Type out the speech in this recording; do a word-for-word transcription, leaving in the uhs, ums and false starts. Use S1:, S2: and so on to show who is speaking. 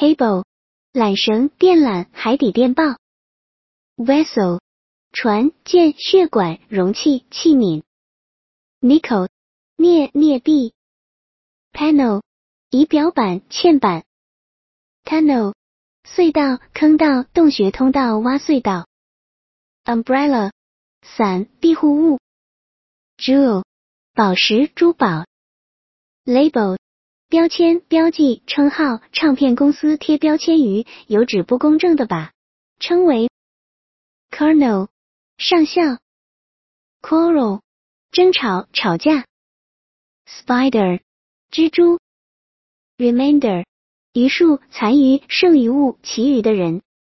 S1: cable 缆绳、电缆、海底电报 vessel 船、舰、血管、容器、器皿 nickel 镍、镍币 panel 仪表板、嵌板 tunnel 隧道、坑道、洞穴、通道、挖隧道 umbrella 伞、庇护物 jewel 宝石、珠宝 label 标签、标记、称号，唱片公司贴标签于有纸不公正的把称为 colonel 上校 quarrel 争吵、吵架 spider 蜘蛛 remainder 余数、残余、剩余物、其余的人